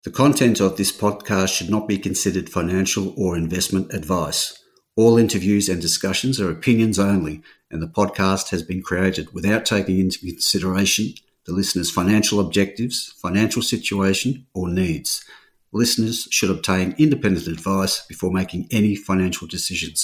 The content of this podcast should not be considered financial or investment advice. All interviews and discussions are opinions only, and the podcast has been created without taking into consideration the listener's financial objectives, financial situation, or needs. Listeners should obtain independent advice before making any financial decisions.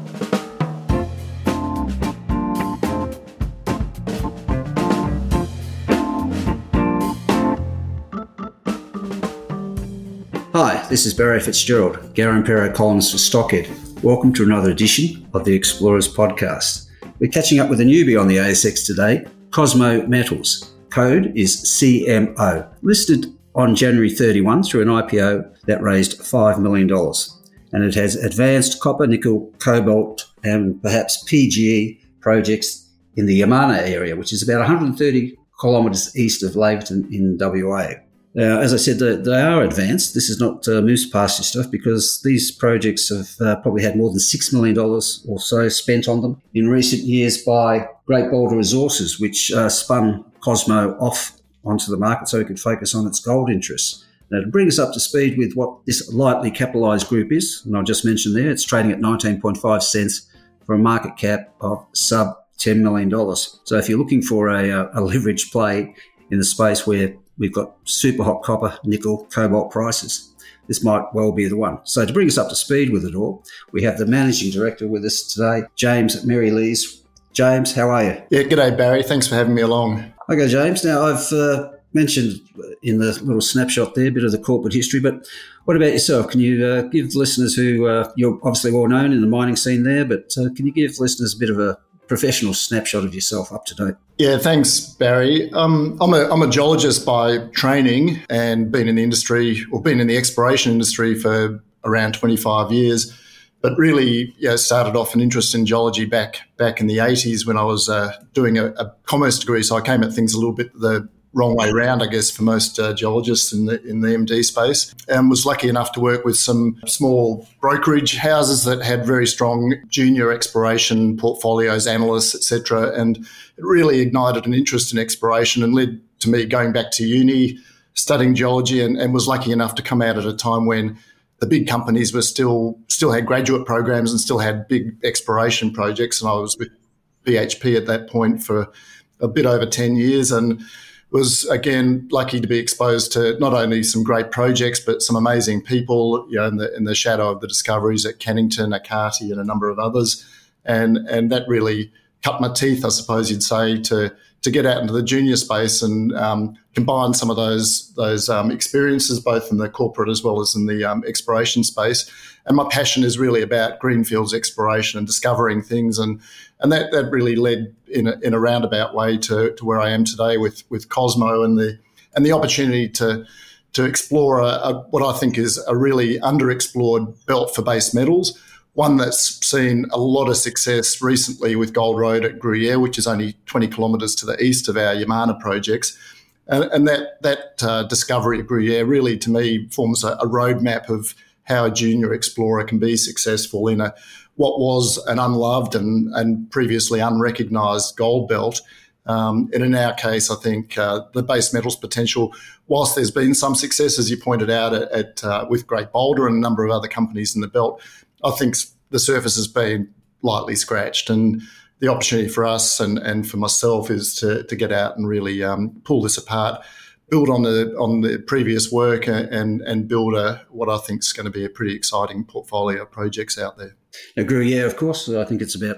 Hi, this is Barry Fitzgerald, Garimpeiro columnist for Stockhead. Welcome to another edition of the Explorers Podcast. We're catching up with a newbie on the ASX today, Cosmo Metals. Code is CMO, listed on January 31 through an IPO that raised $5 million. And it has advanced copper, nickel, cobalt, and perhaps PGE projects in the Yamana area, which is about 130 kilometres east of Laverton in WA. Now, as I said, they are advanced. This is not moose pasture stuff because these projects have probably had more than $6 million or so spent on them in recent years by Great Boulder Resources, which spun Cosmo off onto the market so it could focus on its gold interests. Now, to bring us up to speed with what this lightly capitalised group is, and I'll just mention there, it's trading at 19.5 cents for a market cap of sub $10 million. So if you're looking for a leverage play in the space where we've got super hot copper, nickel, cobalt prices, this might well be the one. So to bring us up to speed with it all, we have the Managing Director with us today, James Merrilees. James, how are you? Yeah, g'day Barry. Thanks for having me along. Okay, James. Now, I've mentioned in the little snapshot there a bit of the corporate history, but what about yourself? Can you give listeners who, you're obviously well known in the mining scene there, but can you give listeners a bit of a professional snapshot of yourself up to date? Yeah, thanks, Barry. I'm a geologist by training and been in the industry or been in the exploration industry for around 25 years. But really, started off an interest in geology back in the 80s when I was doing a commerce degree. So I came at things a little bit the wrong way around, I guess, for most geologists in the MD space, and was lucky enough to work with some small brokerage houses that had very strong junior exploration portfolios, analysts, etc. And it really ignited an interest in exploration and led to me going back to uni, studying geology, and was lucky enough to come out at a time when the big companies were still had graduate programs and still had big exploration projects. And I was with BHP at that point for a bit over 10 years and was, again, lucky to be exposed to not only some great projects, but some amazing people, in the shadow of the discoveries at Cannington, Akati, and a number of others. And that really cut my teeth, I suppose you'd say, to get out into the junior space and combine some of those experiences, both in the corporate as well as in the exploration space. And my passion is really about greenfields exploration and discovering things, and that really led in a roundabout way to where I am today with Cosmo and the opportunity to explore what I think is a really underexplored belt for base metals. One that's seen a lot of success recently with Gold Road at Gruyere, which is only 20 kilometres to the east of our Yamana projects. And that discovery at Gruyere really, to me, forms a roadmap of how a junior explorer can be successful in what was an unloved and previously unrecognised gold belt. And in our case, I think the base metals potential, whilst there's been some success, as you pointed out, with Great Boulder and a number of other companies in the belt, I think the surface has been lightly scratched, and the opportunity for us and for myself is to get out and really pull this apart, build on the previous work, and build what I think is going to be a pretty exciting portfolio of projects out there. Now, Gruyere, of course, I think it's about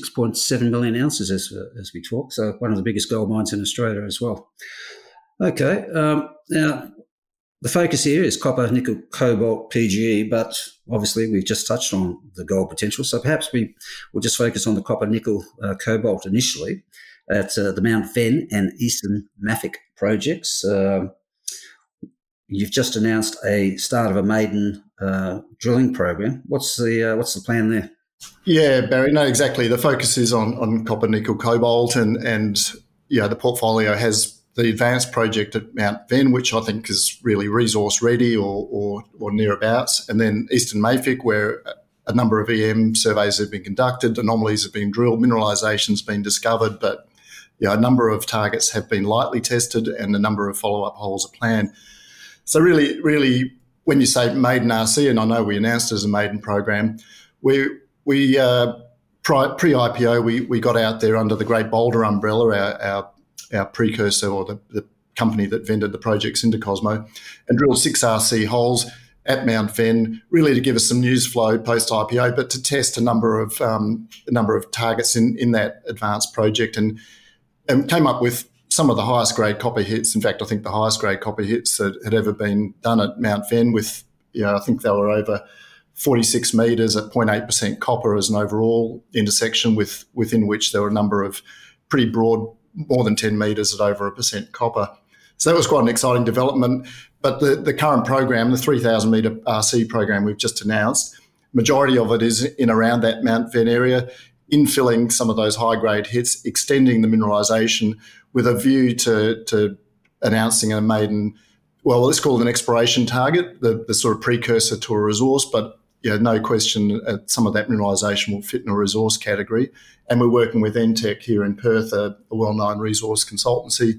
6.7 million ounces as we talk, so one of the biggest gold mines in Australia as well. Okay, now the focus here is copper, nickel, cobalt, PGE, but obviously we've just touched on the gold potential, so perhaps we will just focus on the copper, nickel, cobalt initially at the Mount Venn and Eastern Mafic projects. You've just announced a start of a maiden drilling program. What's the plan there? Yeah, Barry, no, exactly. The focus is on copper, nickel, cobalt, and the portfolio has the advanced project at Mount Venn, which I think is really resource ready or nearabouts, and then Eastern Mafic, where a number of EM surveys have been conducted, anomalies have been drilled, mineralisation's been discovered, but a number of targets have been lightly tested and a number of follow-up holes are planned. So really, when you say maiden RC, and I know we announced it as a maiden program, we pre-IPO, we got out there under the Great Boulder umbrella, our precursor, or the company that vended the projects into Cosmo, and drilled 6 RC holes at Mount Venn, really to give us some news flow post-IPO, but to test a number of targets in that advanced project, and came up with some of the highest grade copper hits. In fact, I think the highest grade copper hits that had ever been done at Mount Venn, with, I think they were over 46 metres at 0.8% copper as an overall intersection, within which there were a number of pretty broad, more than 10 metres at over 1% copper. So that was quite an exciting development. But the current program, the 3,000 metre RC program we've just announced, majority of it is in around that Mount Venn area, infilling some of those high-grade hits, extending the mineralisation with a view to announcing a maiden, well, let's call it an exploration target, the sort of precursor to a resource, but no question some of that mineralisation will fit in a resource category. And we're working with NTEC here in Perth, a well-known resource consultancy,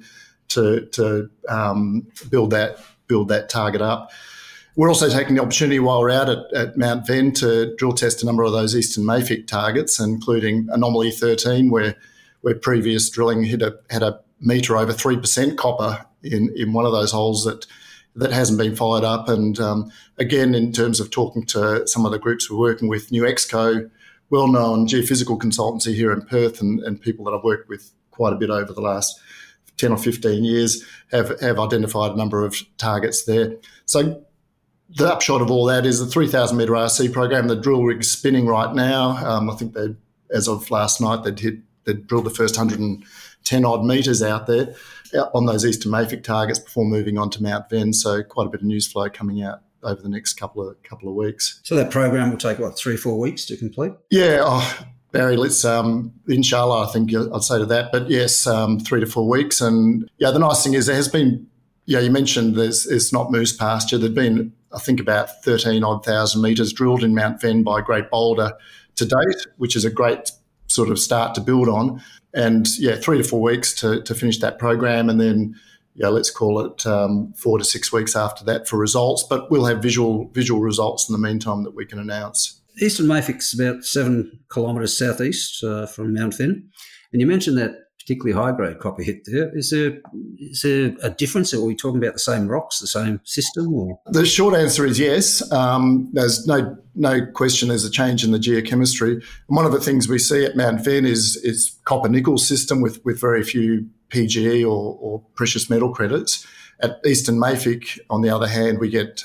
to build that target up. We're also taking the opportunity while we're out at Mount Venn to drill test a number of those Eastern Mafic targets, including Anomaly 13, where previous drilling had a metre over 3% copper in one of those holes that hasn't been followed up. And again, in terms of talking to some of the groups we're working with, New Exco, well-known geophysical consultancy here in Perth, and people that I've worked with quite a bit over the last 10 or 15 years, have identified a number of targets there. So the upshot of all that is the 3,000 metre RC program. The drill rig's spinning right now. I think as of last night, they'd drilled the first 110 odd metres out there on those Eastern Mafic targets before moving on to Mount Venn. So quite a bit of news flow coming out over the next couple of weeks. So that program will take 3 or 4 weeks to complete? Yeah. Barry, let's, inshallah, I think I'd say to that. But yes, 3 to 4 weeks. And the nice thing is there has been, you mentioned it's not moose pasture. There'd been, I think, about 13,000 metres drilled in Mount Venn by Great Boulder to date, which is a great sort of start to build on. And 3 to 4 weeks to finish that program. And then, let's call it 4 to 6 weeks after that for results. But we'll have visual results in the meantime that we can announce. Eastern Mafic's about 7 kilometres southeast from Mount Venn. And you mentioned that particularly high-grade copper hit there. Is there a difference? Are we talking about the same rocks, the same system? Or? The short answer is yes. There's no question there's a change in the geochemistry. And one of the things we see at Mount Venn is copper-nickel system with very few PGE or precious metal credits. At Eastern Mafic, on the other hand, we get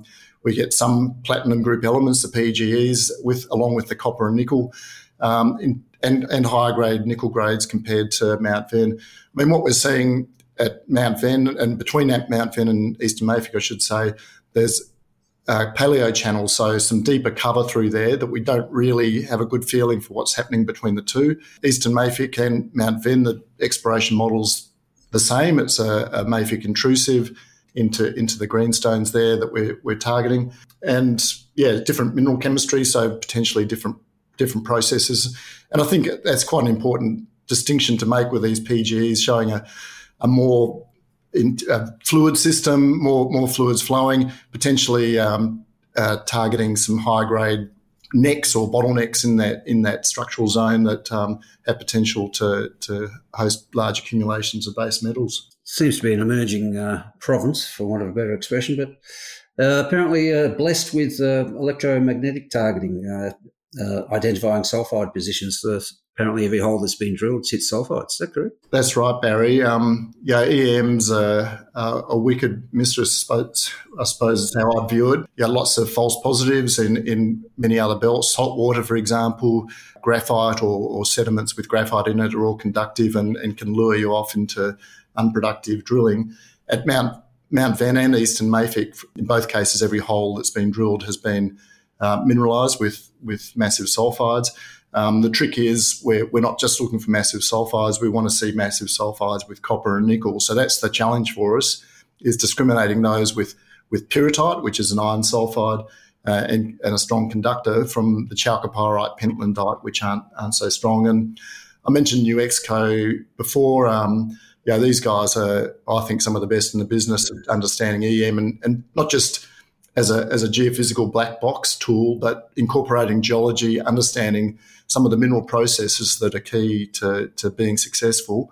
some platinum group elements, the PGEs, along with the copper and nickel, and higher grade nickel grades compared to Mount Venn. I mean, what we're seeing at Mount Venn, and between Mount Venn and Eastern Mafic, I should say, there's paleo channels, so some deeper cover through there that we don't really have a good feeling for what's happening between the two. Eastern Mafic and Mount Venn, the exploration model's the same. It's a mafic intrusive into the greenstones there that we're targeting, and different mineral chemistry, so potentially different processes. And I think that's quite an important distinction to make with these PGEs, showing a more fluid system, more fluids flowing, potentially targeting some high grade necks or bottlenecks in that structural zone that have potential to host large accumulations of base metals. Seems to be an emerging province, for want of a better expression, but apparently blessed with electromagnetic targeting, identifying sulphide positions. Apparently every hole that's been drilled hits sulphides. Is that correct? That's right, Barry. EM's a wicked mistress, I suppose is how I view it. Lots of false positives in many other belts. Salt water, for example, graphite or sediments with graphite in it are all conductive and can lure you off into unproductive drilling. At Mount Venn and Eastern Mafic, in both cases, every hole that's been drilled has been mineralised with massive sulphides. The trick is we're not just looking for massive sulphides. We want to see massive sulphides with copper and nickel. So that's the challenge for us, is discriminating those with pyrrhotite, which is an iron sulphide, and a strong conductor, from the chalcopyrite, pentlandite, which aren't so strong. And I mentioned New Exco before. these guys are, I think, some of the best in the business at understanding EM and not just as a geophysical black box tool, but incorporating geology, understanding some of the mineral processes that are key to being successful.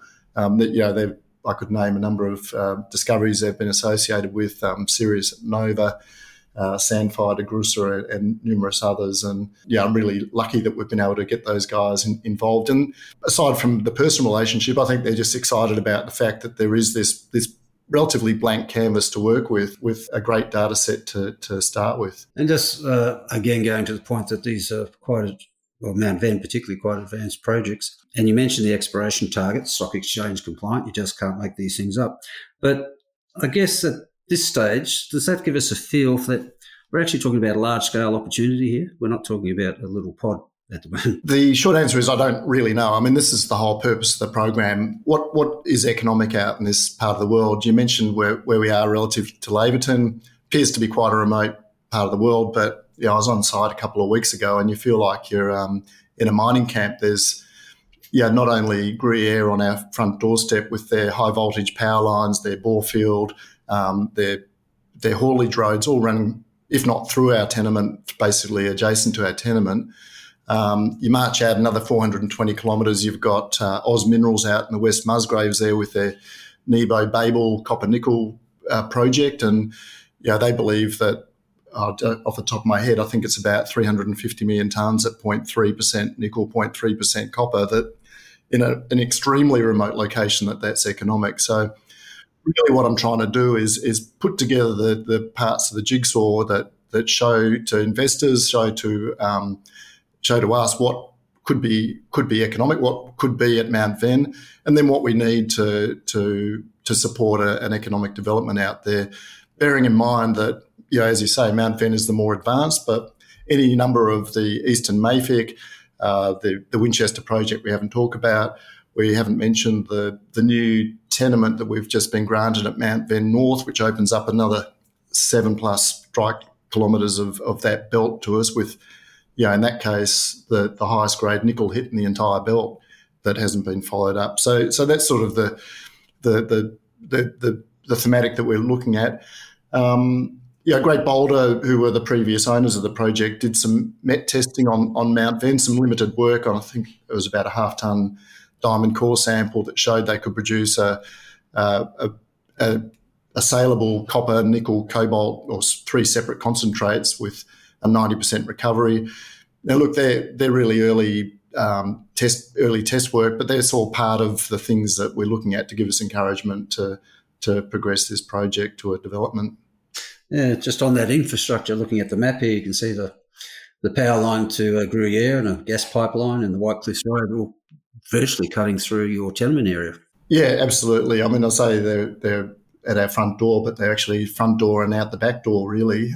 I could name a number of discoveries they've been associated with, Sirius Nova, Sandfire, DeGrussa, and numerous others. And I'm really lucky that we've been able to get those guys involved. And aside from the personal relationship, I think they're just excited about the fact that there is this relatively blank canvas to work with a great data set to start with. And just, again, going to the point that these are Mount Venn particularly quite advanced projects. And you mentioned the exploration target, stock exchange compliant. You just can't make these things up. But I guess at this stage, does that give us a feel for that we're actually talking about a large-scale opportunity here? We're not talking about a little pod at the moment. The short answer is I don't really know. I mean, this is the whole purpose of the program. What is economic out in this part of the world? You mentioned where we are relative to Laverton. Appears to be quite a remote part of the world, but I was on site a couple of weeks ago and you feel like you're in a mining camp. There's not only Gruyere on our front doorstep with their high voltage power lines, their bore field, their haulage roads all running, if not through our tenement, basically adjacent to our tenement. You march out another 420 kilometres, you've got Oz Minerals out in the West Musgraves there with their Nebo Babel copper nickel project. And they believe that, off the top of my head, I think it's about 350 million tonnes at 0.3% nickel, 0.3% copper, that in an extremely remote location that's economic. So really what I'm trying to do is put together the parts of the jigsaw that show to investors, show to us what could be economic, what could be at Mount Venn, and then what we need to support an economic development out there. Bearing in mind that, as you say, Mount Venn is the more advanced, but any number of the Eastern Mayfic, the Winchester project we haven't talked about. We haven't mentioned the new tenement that we've just been granted at Mount Venn North, which opens up another 7+ strike kilometres of that belt to us with, in that case, the highest grade nickel hit in the entire belt that hasn't been followed up. So that's sort of the thematic that we're looking at. Great Boulder, who were the previous owners of the project, did some met testing on Mount Venn, some limited work on, I think it was about a half-tonne diamond core sample that showed they could produce a saleable copper, nickel, cobalt, or 3 separate concentrates with a 90% recovery. Now, look, they're really early test work, but they're all part of the things that we're looking at to give us encouragement to progress this project to a development. Yeah, just on that infrastructure, looking at the map here, you can see the power line to Gruyere and a gas pipeline and the White Cliffs Road all virtually cutting through your tenement area. Yeah, absolutely. I mean, I say they're at our front door, but they're actually front door and out the back door, really.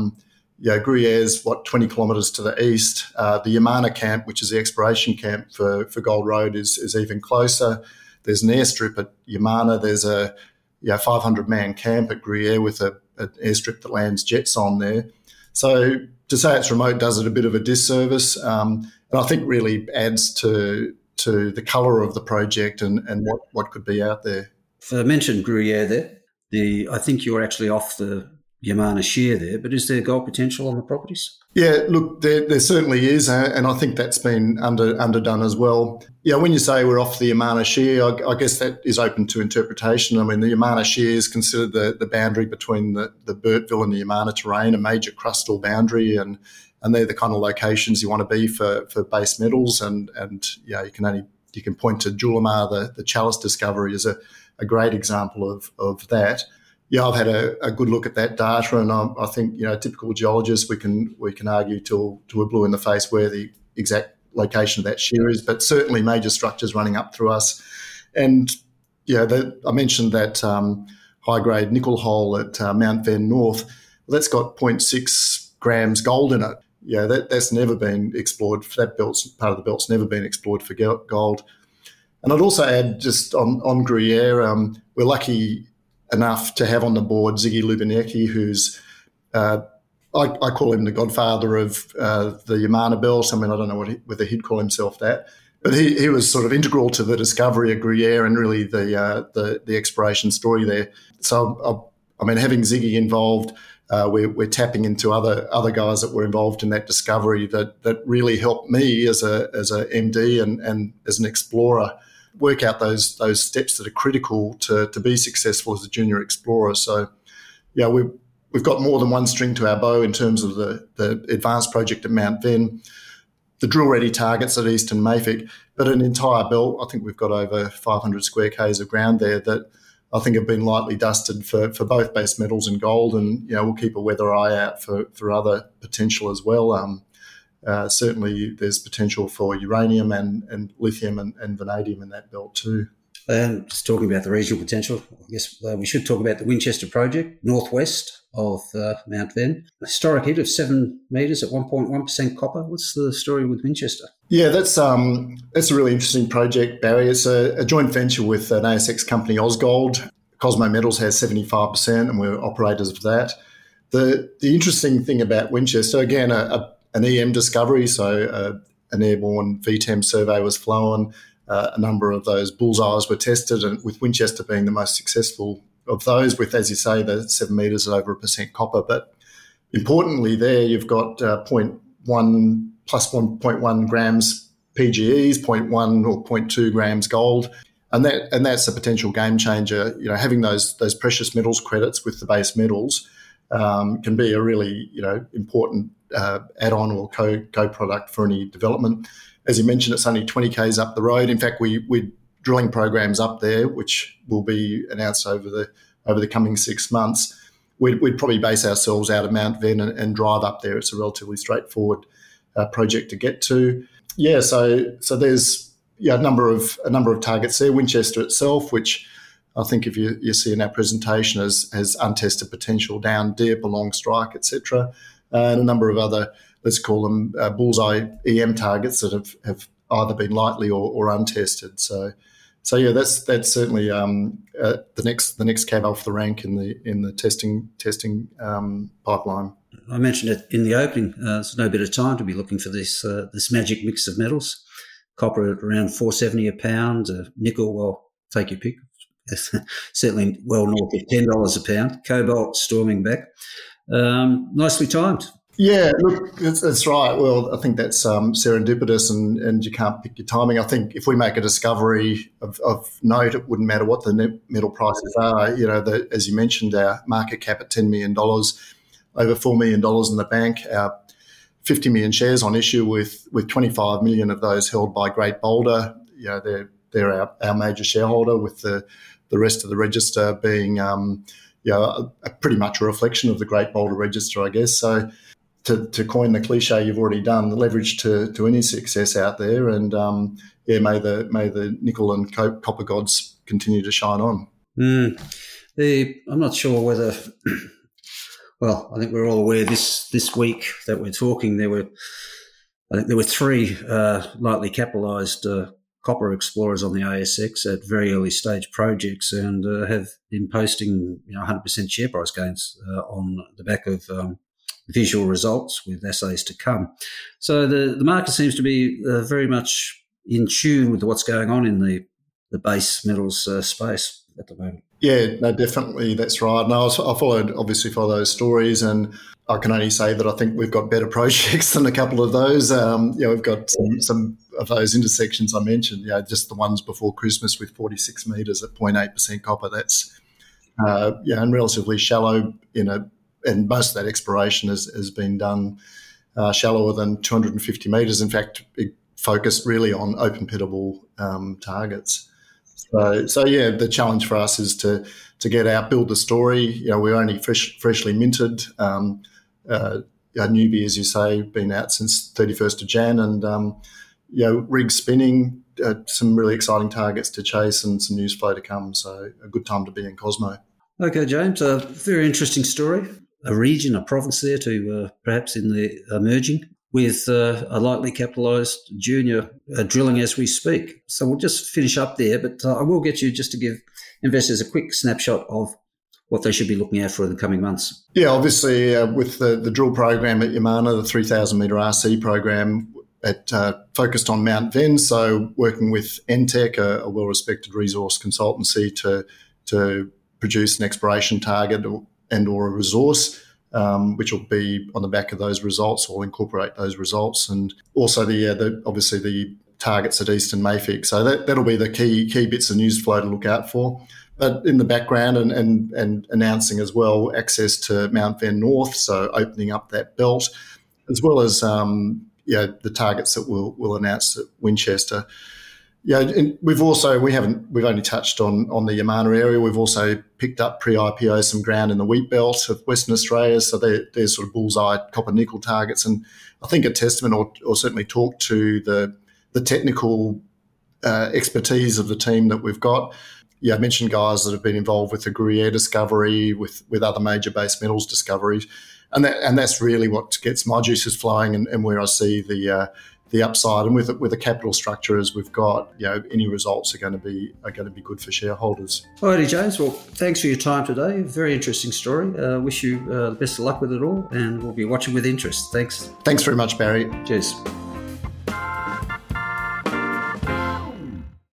Gruyere's, 20 kilometres to the east. The Yamana camp, which is the exploration camp for Gold Road, is even closer. There's an airstrip at Yamana. There's a 500-man camp at Gruyere with an airstrip that lands jets on there. So to say it's remote does it a bit of a disservice, and I think really adds to the colour of the project and what could be out there. I mentioned Gruyere there. I think you're actually off the Yamana shear there, but is there gold potential on the properties? Yeah, look, there certainly is, and I think that's been underdone as well. Yeah, when you say we're off the Yamana shear, I guess that is open to interpretation. I mean, the Yamana shear is considered the boundary between the Burtville and the Yamana terrain, a major crustal boundary, and they're the kind of locations you want to be for base metals. And you can point to Julimar, the Chalice discovery, as a great example of that. Yeah, I've had a good look at that data, and I think, typical geologists, we can argue till we're blue in the face where the exact location of that shear is, but certainly major structures running up through us. And I mentioned that high-grade nickel hole at Mount Venn North. Well, that's got 0.6 grams gold in it. Yeah, that's never been explored. That part of the belt's never been explored for gold. And I'd also add, just on Gruyere, we're lucky enough to have on the board Ziggy Lubiniecki, who's I call him the godfather of the Yamana belt. I mean, I don't know whether he'd call himself that, But he was sort of integral to the discovery of Gruyere and really the exploration story there. So, I mean, having Ziggy involved, we're tapping into other guys that were involved in that discovery that really helped me as a MD and as an explorer work out those steps that are critical to be successful as a junior explorer. So, yeah, we've got more than one string to our bow in terms of the advanced project at Mount Venn, the drill-ready targets at Eastern Mayfic, but an entire belt. I think we've got over 500 square k's of ground there that I think have been lightly dusted for both base metals and gold, and we'll keep a weather eye out for other potential as well. Certainly, there's potential for uranium and lithium and vanadium in that belt too. Just talking about the regional potential, I guess we should talk about the Winchester project, northwest of Mount Venn. A historic hit of 7 metres at 1.1% copper. What's the story with Winchester? Yeah, that's a really interesting project, Barry. It's a joint venture with an ASX company, Ausgold. Cosmo Metals has 75%, and we're operators of that. The interesting thing about Winchester, again, an EM discovery, so an airborne VTEM survey was flown. A number of those bullseyes were tested, and with Winchester being the most successful of those, with, as you say, the 7 metres at over 1% copper. But importantly, there you've got 0.1 plus 1.1 grams PGEs, 0.1 or 0.2 grams gold, and that's a potential game changer. Having those precious metals credits with the base metals can be a really important add-on or co-product for any development. As you mentioned, it's only 20 k's up the road. In fact, we're drilling programs up there, which will be announced over the coming 6 months. We'd probably base ourselves out of Mount Venn and drive up there. It's a relatively straightforward project to get to. Yeah, so there's a number of targets there. Winchester itself, which I think if you see in our presentation has untested potential down dip, along strike, etc., and a number of other, let's call them bullseye EM targets that have either been lightly or untested. So yeah, that's certainly the next cab off the rank in the testing pipeline. I mentioned it in the opening. There's no better time to be looking for this magic mix of metals. Copper at around $4.70 a pound. Nickel, well, take your pick. Certainly well north of $10 a pound. Cobalt storming back. Nicely timed. Yeah, look, that's right. Well, I think that's serendipitous, and you can't pick your timing. I think if we make a discovery of note, it wouldn't matter what the net metal prices are. As you mentioned, our market cap at $10 million, over $4 million in the bank, our 50 million shares on issue with 25 million of those held by Great Boulder. They're our major shareholder, with the rest of the register being pretty much a reflection of the Great Boulder register, I guess. So to coin the cliche you've already done, the leverage to any success out there, and may the nickel and copper gods continue to shine on. I'm not sure whether. Well, I think we're all aware this week that we're talking. There were 3 lightly capitalised copper explorers on the ASX at very early stage projects, and have been posting 100% share price gains on the back of visual results with assays to come. So the market seems to be very much in tune with what's going on in the base metals space at the moment. Yeah, no, definitely, that's right. And I follow those stories, and I can only say that I think we've got better projects than a couple of those. We've got some of those intersections I mentioned, just the ones before Christmas with 46 metres at 0.8% copper. That's, and relatively shallow, and most of that exploration has been done shallower than 250 metres. In fact, it focused really on open pitable targets. So yeah, the challenge for us is to get out, build the story. We're only freshly minted. Newbie, as you say, been out since 31st of Jan, and rigs spinning, some really exciting targets to chase, and some news flow to come. So a good time to be in Cosmo. Okay, James, a very interesting story. A region, a province there to perhaps in the emerging, with a lightly capitalised junior drilling as we speak. So we'll just finish up there, but I will get you just to give investors a quick snapshot of what they should be looking out for in the coming months. Yeah, obviously with the drill program at Yamana, the 3,000 metre RC program, focused on Mount Venn, so working with Entech, a well-respected resource consultancy, to produce an exploration target or a resource, which will be on the back of those results or incorporate those results, and also obviously the targets at Eastern Mayfield. So that'll be the key bits of news flow to look out for. But in the background and announcing as well access to Mount Venn North, so opening up that belt, as well as the targets that we'll announce at Winchester. And we've only touched on the Yamana area. We've also picked up pre-IPO some ground in the wheat belt of Western Australia. So they're sort of bullseye copper nickel targets, and I think a testament or certainly talk to the technical expertise of the team that we've got. I mentioned guys that have been involved with the Gruyere discovery, with other major base metals discoveries, and that's really what gets my juices flowing, and where I see the upside. And with the capital structure as we've got, any results are going to be good for shareholders. Alrighty, James. Well, thanks for your time today. Very interesting story. Wish you the best of luck with it all, and we'll be watching with interest. Thanks. Thanks very much, Barry. Cheers.